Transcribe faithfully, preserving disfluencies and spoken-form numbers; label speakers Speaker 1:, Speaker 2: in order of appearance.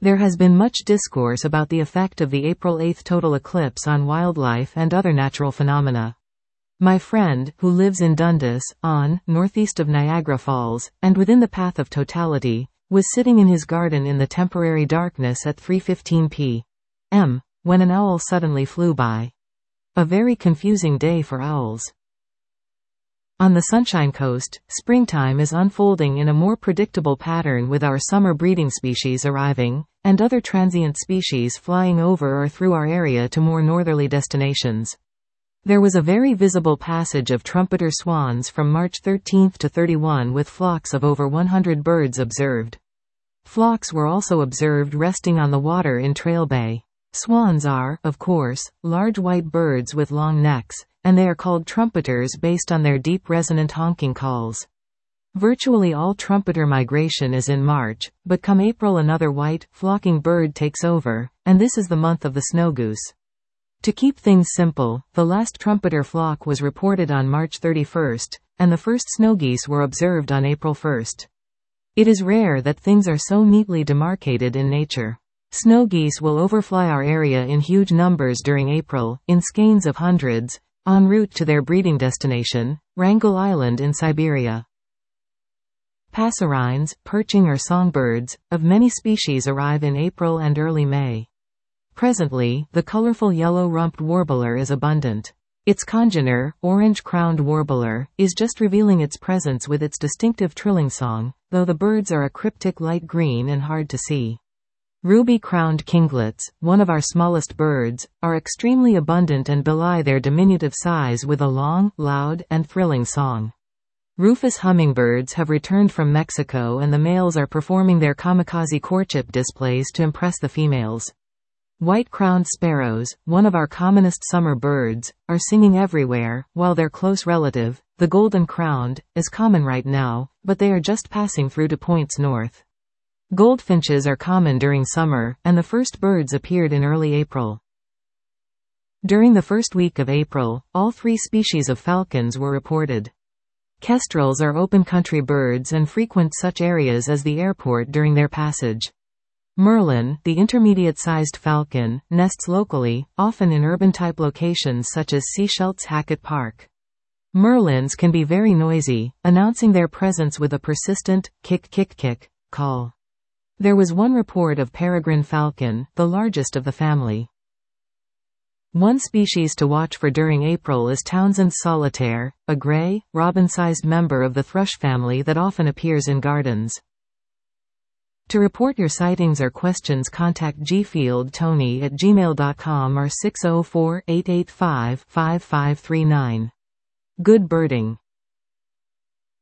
Speaker 1: There has been much discourse about the effect of the April eighth total eclipse on wildlife and other natural phenomena. My friend, who lives in Dundas, on, northeast of Niagara Falls, and within the path of totality, was sitting in his garden in the temporary darkness at three fifteen p m when an owl suddenly flew by. A very confusing day for owls. On the Sunshine Coast, springtime is unfolding in a more predictable pattern, with our summer breeding species arriving, and other transient species flying over or through our area to more northerly destinations. There was a very visible passage of trumpeter swans from March thirteenth to thirty-first, with flocks of over one hundred birds observed. Flocks were also observed resting on the water in Trail Bay. Swans are, of course, large white birds with long necks, and they are called trumpeters based on their deep resonant honking calls. Virtually all trumpeter migration is in March, but come April another white, flocking bird takes over, and this is the month of the snow goose. To keep things simple, the last trumpeter flock was reported on March thirty-first, and the first snow geese were observed on April first. It is rare that things are so neatly demarcated in nature. Snow geese will overfly our area in huge numbers during April, in skeins of hundreds, en route to their breeding destination, Wrangel Island in Siberia. Passerines, perching or songbirds, of many species arrive in April and early May. Presently, the colorful yellow-rumped warbler is abundant. Its congener, orange-crowned warbler, is just revealing its presence with its distinctive trilling song, though the birds are a cryptic light green and hard to see. Ruby-crowned kinglets, one of our smallest birds, are extremely abundant and belie their diminutive size with a long, loud, and thrilling song. Rufous hummingbirds have returned from Mexico, and the males are performing their kamikaze courtship displays to impress the females. White-crowned sparrows, one of our commonest summer birds, are singing everywhere, while their close relative, the golden-crowned, is common right now, but they are just passing through to points north. Goldfinches are common during summer, and the first birds appeared in early April. During the first week of April, all three species of falcons were reported. Kestrels are open-country birds and frequent such areas as the airport during their passage. Merlin, the intermediate-sized falcon, nests locally, often in urban-type locations such as Sechelt's Hackett Park. Merlins can be very noisy, announcing their presence with a persistent, kick-kick-kick, call. There was one report of peregrine falcon, the largest of the family. One species to watch for during April is Townsend's solitaire, a gray, robin-sized member of the thrush family that often appears in gardens. To report your sightings or questions, contact gfieldtony at gmail dot com or six oh four, eight eight five, five five three nine. Good birding.